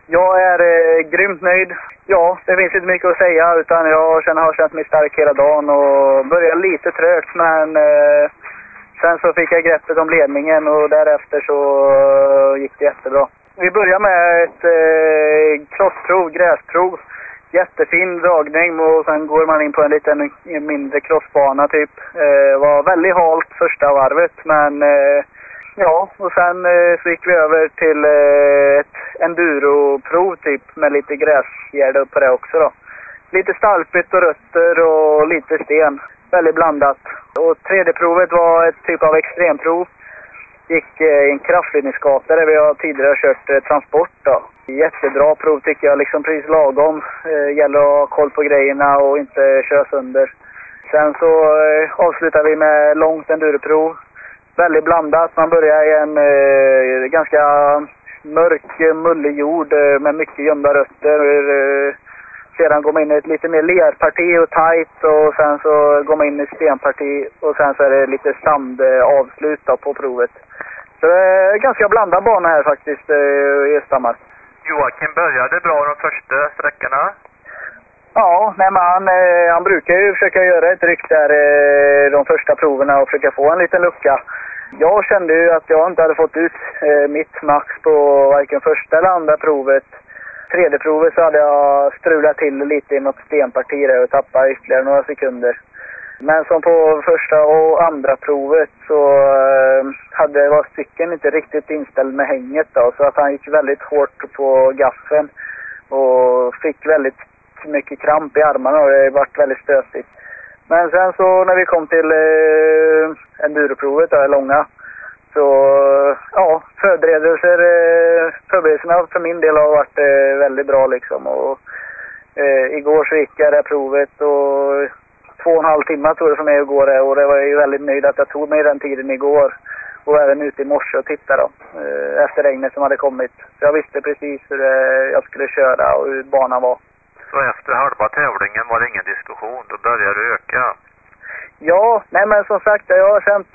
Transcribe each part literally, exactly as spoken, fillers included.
Jag är eh, grymt nöjd. Ja, det finns inte mycket att säga utan jag känner, har känt mig stark hela dagen och började lite trögt men eh, sen så fick jag greppet om ledningen och därefter så eh, gick det jättebra. Vi börjar med ett eh, crossprov, gräsprov. Jättefin dragning och sen går man in på en liten en mindre crossbana typ. Eh, var väldigt halt första varvet men eh, ja, och sen eh, så gick vi över till eh, ett enduroprov typ med lite gräsgärde upp på det också då. Lite stalpigt och rötter och lite sten. Väldigt blandat. Och tredje provet var ett typ av extremprov. Gick eh, i en kraftledningsgata där vi har tidigare kört eh, transport då. Jättebra prov tycker jag, liksom precis lagom. Eh, gäller att ha koll på grejerna och inte köra sönder. Sen så eh, avslutar vi med långt enduroprov. Väldigt blandat. Man börjar i en eh, ganska mörk, mullig jord eh, med mycket gömda rötter. Eh, sedan går man in i ett lite mer lerparti och tight och sen så går man in i ett stenparti och sen så är det lite sandavslut eh, på provet. Så det är en ganska blandad bana här faktiskt eh, i Östhammar. Joakim började bra de första sträckorna. Ja, nej, men han, eh, han brukar ju försöka göra ett ryck där eh, de första proverna och försöka få en liten lucka. Jag kände ju att jag inte hade fått ut eh, mitt max på varken första eller andra provet. Tredje provet så hade jag strulat till lite i något stenparti där och tappat ytterligare några sekunder. Men som på första och andra provet så eh, hade var cykeln inte riktigt inställd med hänget då, så att han gick väldigt hårt på gaffeln och fick väldigt mycket kramp i armarna och det vart väldigt stötigt. Men sen så när vi kom till eh, enduroprovet där långa så ja, förberedelser eh, förberedelserna för min del har varit eh, väldigt bra liksom och eh, igår så gick jag det provet och två och en halv timme tror jag för mig att gå det och det var jag ju väldigt nöjd att jag tog mig den tiden igår och även ute i morse och tittade då eh, efter regnet som hade kommit. Så jag visste precis hur eh, jag skulle köra och hur banan var. Så efter halva tävlingen var det ingen diskussion, då började det öka? Ja, nej men som sagt, jag har känt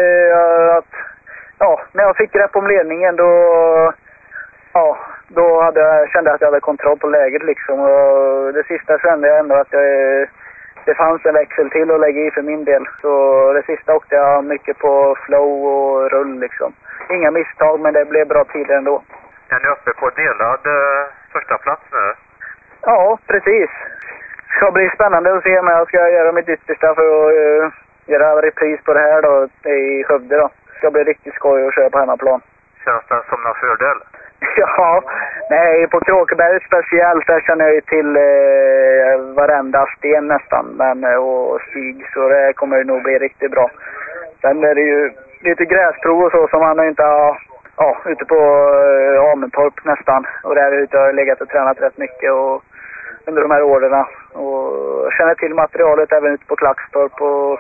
eh, att ja, när jag fick grepp om ledningen då, ja, då hade jag, kände jag att jag hade kontroll på läget liksom. Och det sista kände jag ändå att jag, det fanns en växel till att lägga i för min del. Så det sista åkte jag mycket på flow och rull liksom. Inga misstag men det blev bra tider ändå. Är ni uppe på delad eh, första plats nu? Ja, precis. Det ska bli spännande att se om jag ska göra mitt yttersta för att uh, göra repris på det här då i Skövde då. Det ska bli riktigt skoj att köra på hemmaplan. Känns det som någon fördel? Ja, nej på Kråkeberg speciellt där känner jag ju till uh, varenda sten nästan men, uh, och stig så det kommer nog bli riktigt bra. Sen är det ju lite gräsprov och så som man inte har ja, ute på uh, Amentorp nästan och där ute har jag legat och tränat rätt mycket och under de här åren och känner till materialet även ute på Klackstorp och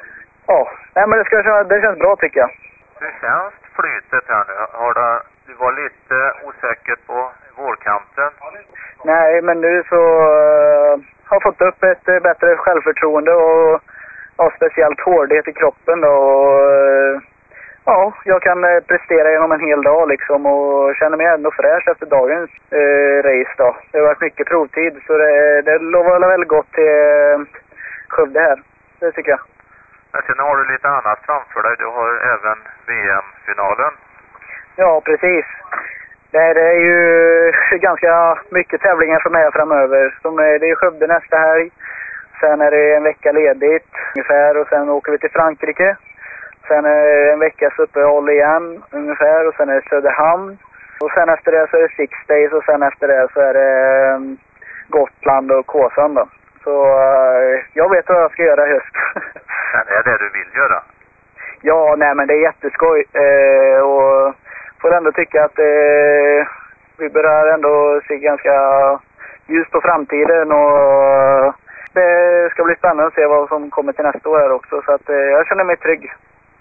ja, nej men det, ska, det känns bra tycker jag. Hur känns flytet här nu? Har det, du var lite osäker på vårkanten? Nej, men nu så uh, har jag fått upp ett uh, bättre självförtroende och ja, speciellt hårdhet i kroppen då och uh, ja, jag kan uh, prestera genom en hel dag liksom och känner mig ändå fräsch efter dagens uh, race då. Det har varit mycket provtid så det, det lovar väl gott till uh, Skövde här, det tycker jag. Men sen har du lite annat framför dig, du har även V M-finalen. Ja, precis. Det är ju ganska mycket tävlingar för mig framöver. Som är, det är Skövde nästa helg. Sen är det en vecka ledigt ungefär och sen åker vi till Frankrike. Sen är det en veckas uppehåll igen ungefär och sen är det Söderhamn. Och sen efter det så är det Six Days och sen efter det så är det Gotland och Kåsan då. Så uh, jag vet vad jag ska göra i höst. Men är det du vill göra? Ja, nej men det är jätteskoj. Uh, och får ändå tycka att uh, vi börjar ändå se ganska ljus på framtiden och det ska bli spännande att se vad som kommer till nästa år här också. Så att uh, jag känner mig trygg.